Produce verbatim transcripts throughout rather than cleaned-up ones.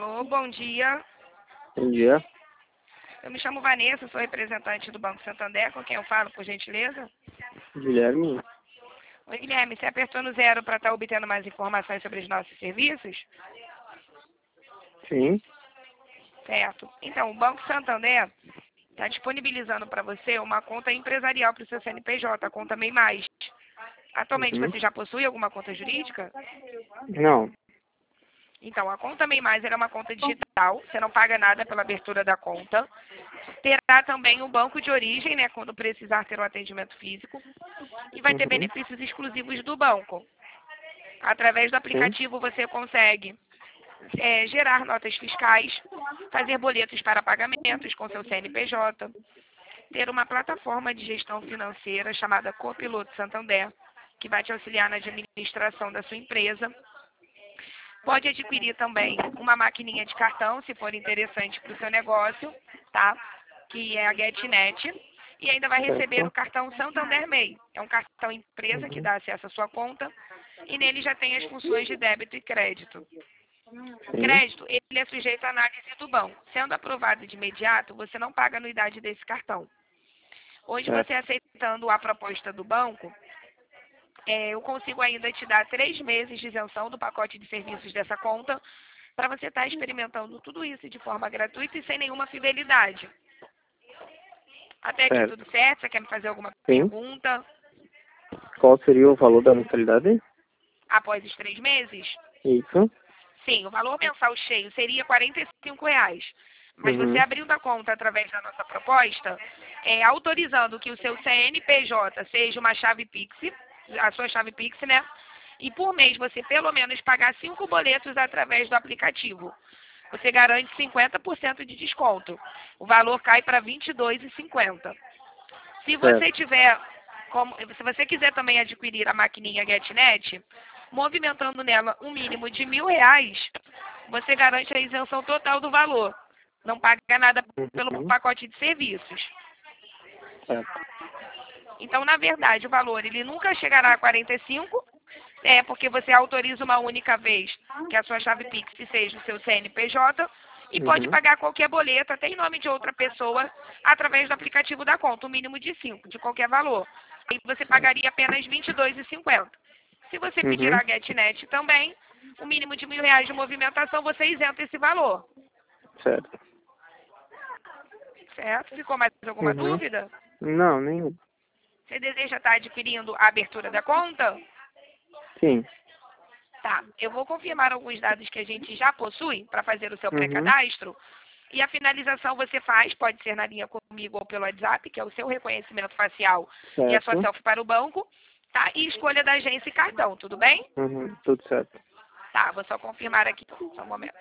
Alô, bom dia. Bom dia. Eu me chamo Vanessa, sou representante do Banco Santander, com quem eu falo, por gentileza? Guilherme? Oi, Guilherme, você apertou no zero para estar obtendo mais informações sobre os nossos serviços? Sim. Certo. Então, o Banco Santander está disponibilizando para você uma conta empresarial para o seu C N P J, a conta MEI Mais. Atualmente Uhum. você já possui alguma conta jurídica? Não. Então, a conta MEI Mais é uma conta digital, você não paga nada pela abertura da conta. Terá também o banco de origem, né, quando precisar ter um atendimento físico. E vai ter Uhum. benefícios exclusivos do banco. Através do Sim. aplicativo você consegue é, gerar notas fiscais, fazer boletos para pagamentos com seu C N P J, ter uma plataforma de gestão financeira chamada Copiloto Santander, que vai te auxiliar na administração da sua empresa. Pode adquirir também uma maquininha de cartão, se for interessante para o seu negócio, tá? Que é a GetNet. E ainda vai receber Certo. o cartão Santander MEI. É um cartão empresa que Uhum. dá acesso à sua conta. E nele já tem as funções de débito e crédito. O Sim. crédito, ele é sujeito à análise do banco. Sendo aprovado de imediato, você não paga a anuidade desse cartão. Hoje, Certo. você aceitando a proposta do banco, é, eu consigo ainda te dar três meses de isenção do pacote de serviços dessa conta para você estar experimentando tudo isso de forma gratuita e sem nenhuma fidelidade. Até aqui Certo. tudo certo? Você quer me fazer alguma Sim. pergunta Qual seria o valor da mensalidade? após os três meses? Isso. Sim, o valor mensal cheio seria quarenta e cinco reais. Mas você Uhum. abrindo a conta através da nossa proposta, é, autorizando que o seu C N P J seja uma chave Pix, a sua chave Pix, né? E por mês você pelo menos pagar cinco boletos através do aplicativo. Você garante cinquenta por cento de desconto. O valor cai para vinte e dois reais e cinquenta centavos. Se você Certo. tiver, como, se você quiser também adquirir a maquininha GetNet, movimentando nela um mínimo de mil reais, você garante a isenção total do valor. Não paga nada pelo Uhum. pacote de serviços. Certo. Então, na verdade, o valor ele nunca chegará a quarenta e cinco, é porque você autoriza uma única vez que a sua chave Pix seja o seu C N P J e pode Uhum. pagar qualquer boleto, até em nome de outra pessoa, através do aplicativo da conta, o mínimo de cinco, de qualquer valor. Aí você Certo. pagaria apenas vinte e dois reais e cinquenta centavos. Se você pedir Uhum. a GetNet também, o mínimo de mil reais de movimentação, você isenta esse valor. Certo. Certo? Ficou mais alguma Uhum. dúvida? Não, nenhum. Você deseja estar adquirindo a abertura da conta? Sim. Tá, eu vou confirmar alguns dados que a gente já possui para fazer o seu Uhum. pré-cadastro. E a finalização você faz, pode ser na linha comigo ou pelo WhatsApp, que é o seu reconhecimento facial e a sua Certo. selfie para o banco, tá? E escolha da agência e cartão, tudo bem? Uhum. Tudo certo. Tá, vou só confirmar aqui, só um momento.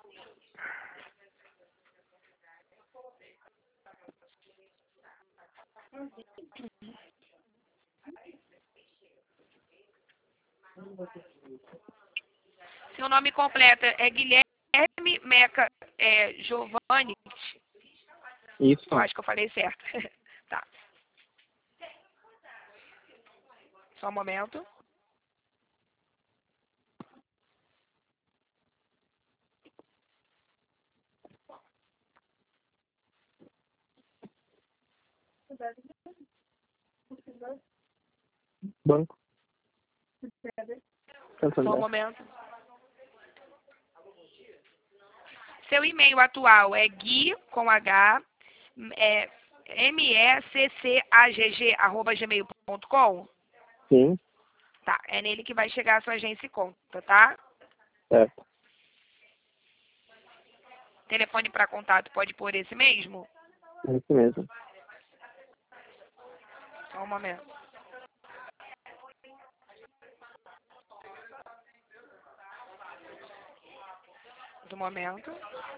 Seu nome completo é Guilherme Meca é, Giovanni. Isso. Eu acho que eu falei certo. Tá, só um momento. Banco. Só um Santander. momento. Seu e-mail atual é gui, com H, é meccagg, arroba gmail ponto com? Sim. Tá, é nele que vai chegar a sua agência e conta, tá? Certo. Telefone para contato pode pôr esse mesmo? É isso mesmo. Só um momento. Do momento.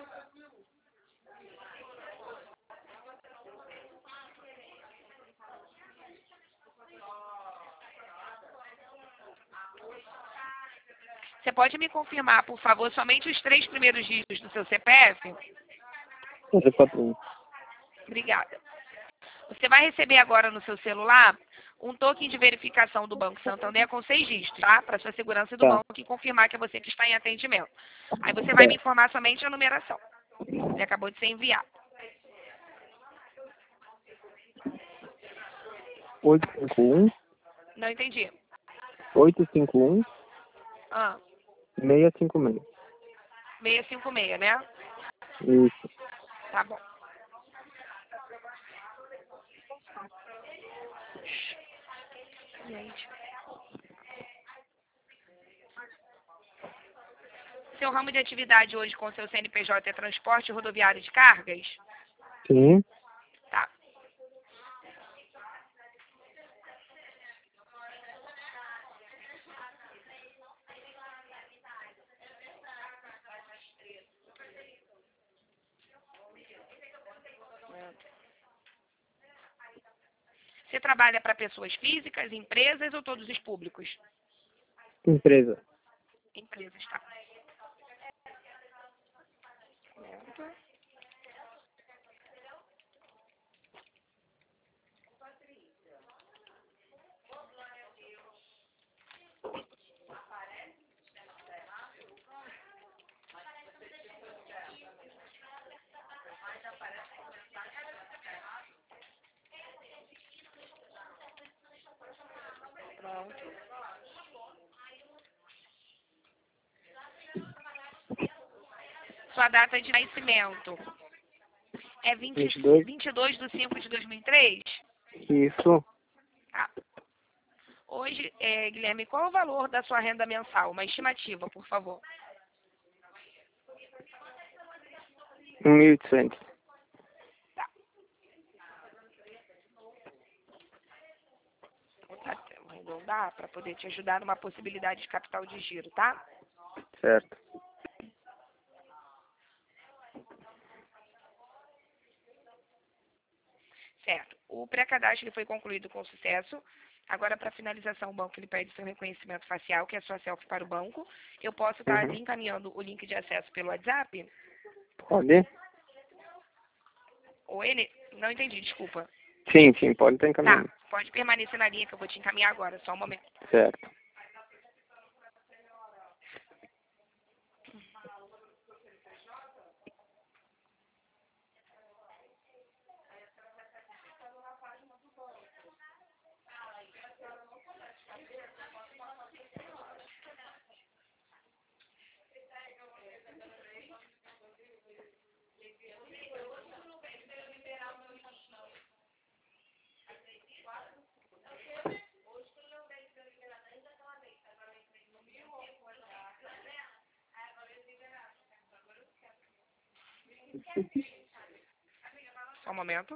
Você pode me confirmar, por favor, somente os três primeiros dígitos do seu C P F? zero quatro um. Obrigada. Você vai receber agora no seu celular um token de verificação do Banco Santander com seis dígitos, tá? Para sua segurança do Tá. banco e confirmar que é você que está em atendimento. Aí você vai me informar somente a numeração. Ele acabou de ser enviado. oito cinco um, Não entendi. oito cinco um, Ah, seis cinco seis. seiscentos e cinquenta e seis, né? Isso. Tá bom. Gente. Seu ramo de atividade hoje com seu C N P J é transporte rodoviário de cargas? Sim. Tá. Você trabalha para pessoas físicas, empresas ou todos os públicos? Empresa. Empresas, tá. Pronto. Pronto. Sua data de nascimento é vinte, vinte e dois. vinte e dois de cinco de dois mil e três? Isso. Tá. Hoje, é, Guilherme, qual é o valor da sua renda mensal? Uma estimativa, por favor. um mil e oitocentos. Tá. Vou arredondar para poder te ajudar numa possibilidade de capital de giro, tá? Certo. Certo. O pré-cadastro ele foi concluído com sucesso. Agora, para finalização, o banco ele pede seu reconhecimento facial, que é a sua selfie para o banco. Eu posso estar Uhum. encaminhando o link de acesso pelo WhatsApp? Pode? Ou ele? Não entendi, desculpa. Sim, sim, pode estar Tá, encaminhando. pode permanecer na linha que eu vou te encaminhar agora, só um momento. Certo. Só um momento.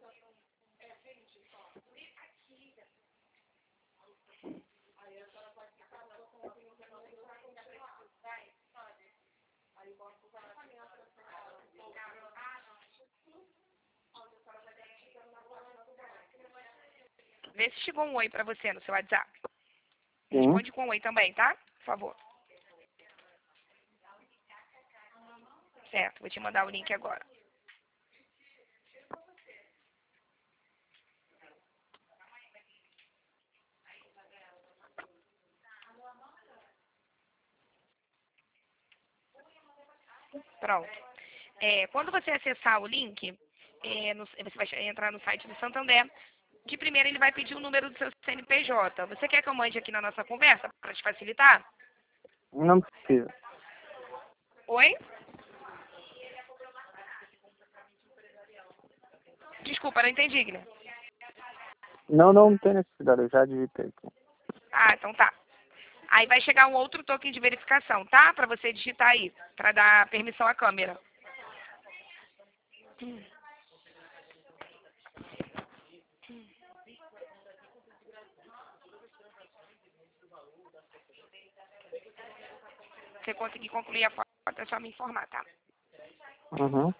Vê se chegou um oi para você no seu WhatsApp. Sim. Responde com um oi também, tá? Por favor. Certo, vou te mandar o link agora. Pronto. É, quando você acessar o link, é, no- você vai entrar no site do Santander. De primeira, ele vai pedir o número do seu C N P J. Você quer que eu mande aqui na nossa conversa para te facilitar? Não precisa. Oi? Desculpa, não entendi, Guilherme. Não, não, não tem necessidade. Eu já digitei aqui. Ah, então tá. Aí vai chegar um outro token de verificação, tá? Para você digitar aí, para dar permissão à câmera. Hum. Se você conseguir concluir a foto, é só me informar, tá? Uhum.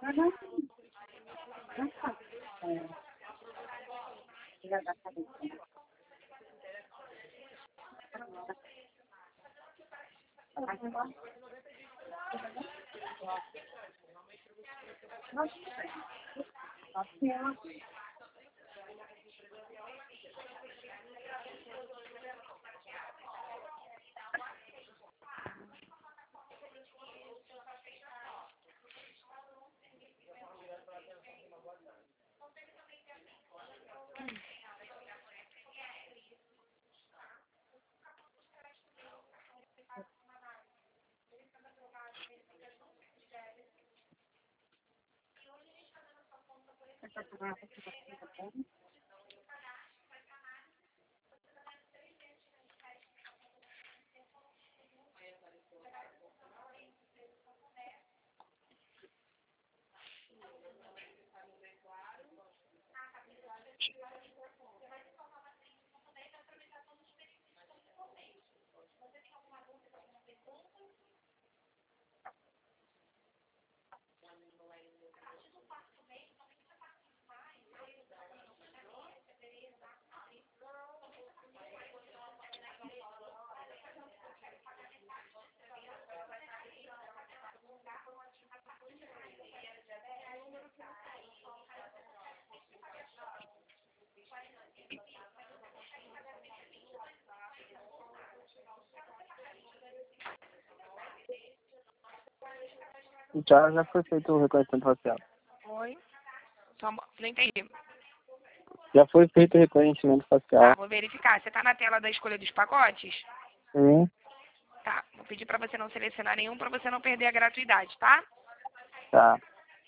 Já, já foi feito o reconhecimento facial. Oi? Só um- Não entendi. Já foi feito o reconhecimento Tá, facial. vou verificar. Você tá na tela da escolha dos pacotes? Sim, Tá, vou pedir para você não selecionar nenhum para você não perder a gratuidade, tá? tá.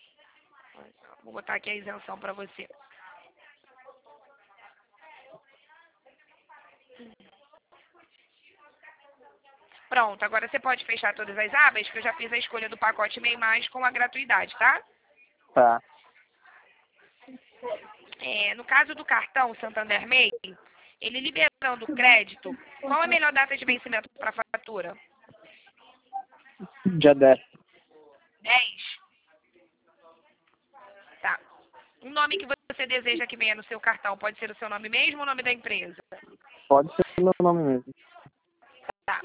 Vou botar aqui a isenção para você. Pronto, agora você pode fechar todas as abas, que eu já fiz a escolha do pacote Meio Mais com a gratuidade, tá? Tá. É, no caso do cartão Santander Meio, ele liberando o crédito, qual a melhor data de vencimento para a fatura? Dia dez. dez? Tá. Um nome que você deseja que venha no seu cartão, pode ser o seu nome mesmo ou o nome da empresa? Pode ser o meu nome mesmo. Tá.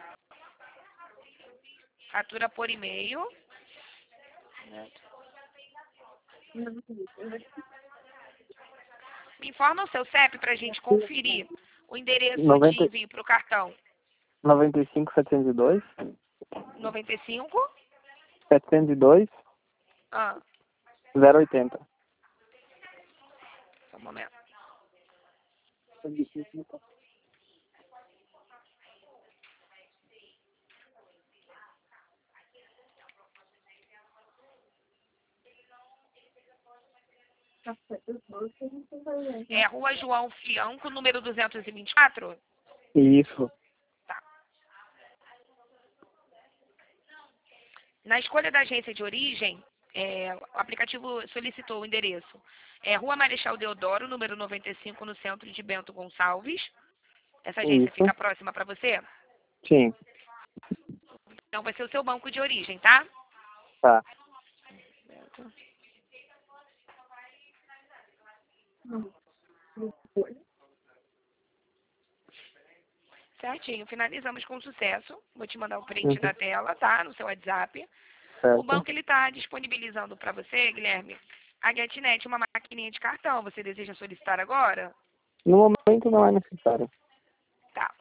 Fatura por e-mail. Me informa o seu C E P para a gente conferir o endereço de noventa, envio para o cartão. noventa e cinco, setecentos e dois. noventa e cinco? setecentos e dois, Ah, zero oitenta. só um momento. É Rua João Fianco, número duzentos e vinte e quatro? Isso. Tá. Na escolha da agência de origem, é, o aplicativo solicitou o endereço. É Rua Marechal Deodoro, número noventa e cinco, no centro de Bento Gonçalves. Essa agência Isso. fica próxima para você? Sim. Então vai ser o seu banco de origem, tá? Tá. Certinho, finalizamos com sucesso. Vou te mandar o print Uhum. da tela, tá? No seu WhatsApp. O Certo. banco ele está disponibilizando para você, Guilherme, a GetNet, uma maquininha de cartão. Você deseja solicitar agora? No momento não é necessário. Tá.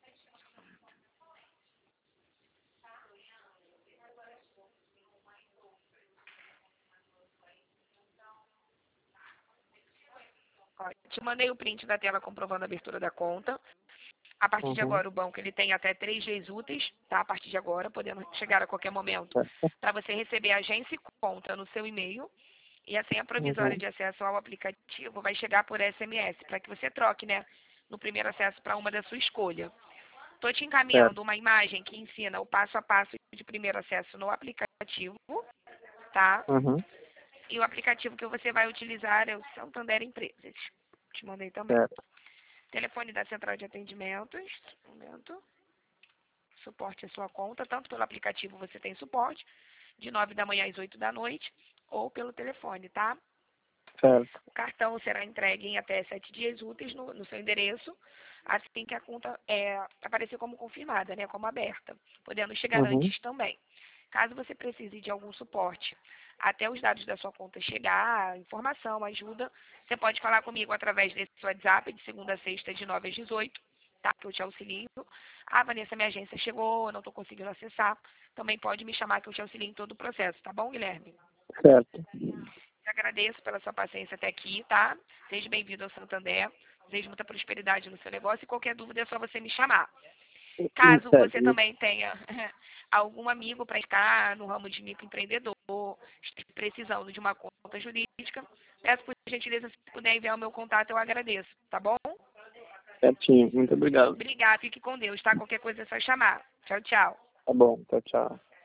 Ó, te mandei o print da tela comprovando a abertura da conta. A partir de Uhum. agora, o banco ele tem até três dias úteis, tá? A partir de agora, podendo chegar a qualquer momento, Certo. para você receber a agência e conta no seu e-mail. E a senha provisória Uhum. de acesso ao aplicativo vai chegar por S M S, para que você troque, né? No primeiro acesso para uma da sua escolha. Estou te encaminhando Certo. uma imagem que ensina o passo a passo de primeiro acesso no aplicativo, tá? Uhum. E o aplicativo que você vai utilizar é o Santander Empresas. Te mandei também. Certo. Telefone da central de atendimentos. Um momento. Suporte a sua conta. Tanto pelo aplicativo você tem suporte, de nove da manhã às oito da noite, ou pelo telefone, tá? Certo. O cartão será entregue em até sete dias úteis no, no seu endereço, assim que a conta é, aparecer como confirmada, né, como aberta, podendo chegar Uhum. antes também. Caso você precise de algum suporte até os dados da sua conta chegar, informação, ajuda, você pode falar comigo através desse WhatsApp de segunda a sexta, de nove às dezoito, tá? Que eu te auxilio. Ah, Vanessa, minha agência chegou, não estou conseguindo acessar. Também pode me chamar que eu te auxilio em todo o processo, tá bom, Guilherme? Certo. Eu agradeço pela sua paciência até aqui, tá? Seja bem-vindo ao Santander. Desejo muita prosperidade no seu negócio e qualquer dúvida é só você me chamar. Hum, Caso Certo. você também tenha algum amigo para estar no ramo de microempreendedor, esteja precisando de uma conta jurídica, peço por gentileza, se puder enviar o meu contato, eu agradeço, tá bom? Certinho. Muito obrigado. Obrigada, fique com Deus, tá? Qualquer coisa é só chamar. Tchau, tchau. Tá bom. Tchau, tchau.